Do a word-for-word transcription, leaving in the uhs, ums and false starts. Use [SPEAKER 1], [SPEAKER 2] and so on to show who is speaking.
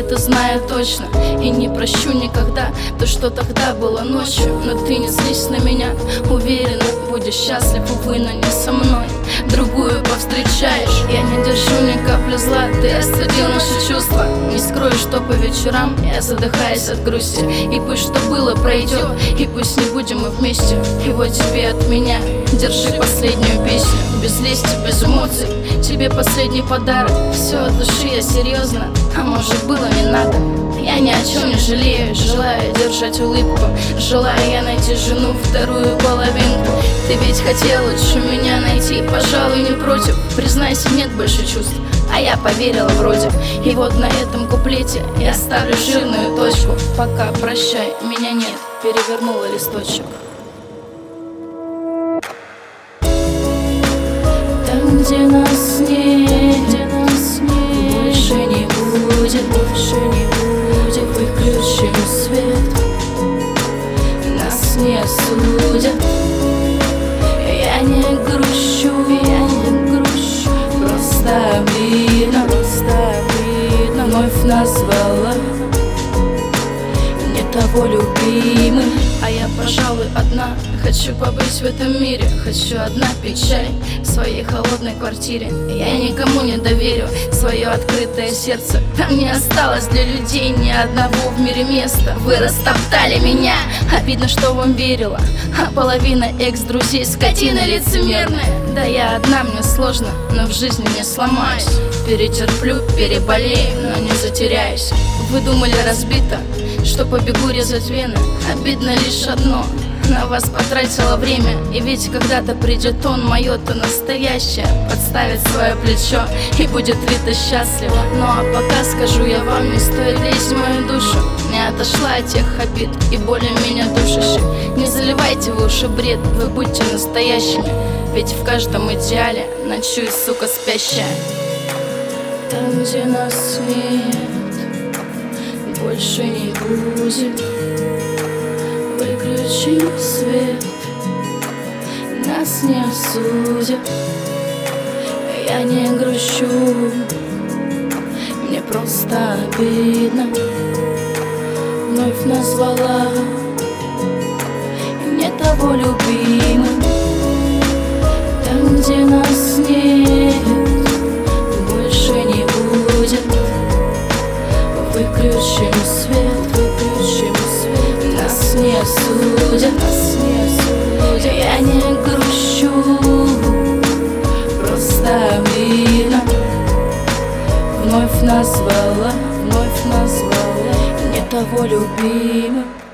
[SPEAKER 1] это знаю точно. И не прощу никогда то, что тогда было ночью. Но ты не злись на меня, уверена, будешь счастлив, увы, но не со мной. Другую повстречаешь, я не держу ни капли зла. Ты остудил наши чувства, не скрою, что по вечерам я задыхаюсь от грусти. И пусть что было пройдет, и пусть не будем мы вместе. И вот тебе от меня, держи последнюю песню. Без лести, без эмоций, тебе последний подарок. Все от души, я серьезно, а может было не надо. Я ни о чем не жалею, желаю держать улыбку. Желаю я найти жену, вторую половинку. Ты ведь хотел лучше меня найти, пожалуй, не против. Признайся, нет больше чувств, а я поверила вроде. И вот на этом куплете я ставлю жирную точку. Пока, прощай, меня нет, перевернула листочек. Там, где нас нет, где нас нет, больше не будет, больше не будет. Выключим свет, нас не осудят. Я не грущу, я не грущу, просто обидно, просто обидно. Вновь назвала не того любимым. А я, пожалуй, одна. Хочу побыть в этом мире, хочу одна пить чай в своей холодной квартире. Я никому не доверю свое открытое сердце. Там не осталось для людей ни одного в мире места. Вы растоптали меня, обидно, что вам верила. А половина экс-друзей скотина лицемерная. Да я одна, мне сложно, но в жизни не сломаюсь. Перетерплю, переболею, но не затеряюсь. Вы думали разбито, что побегу резать вены. Обидно лишь одно, на вас потратила время. И ведь когда-то придет он, мое-то настоящее, подставит свое плечо и будет Рита счастлива. Ну а пока скажу я вам, не стоит лезть в мою душу. Не отошла от тех обид и боли меня душащих. Не заливайте в уши бред, вы будьте настоящими. Ведь в каждом идеале ночует, сука, спящая. Там, где нас нет, больше не будет. Выключи свет, нас не осудят. Я не грущу, мне просто обидно. Вновь назвала не того любимым. Там, где нас нет, больше не будет. Выключим свет, выключим свет, нас не осудят, нас не осудят. Я не грущу, просто обидно. Вновь назвала, вновь назвала не того любимым.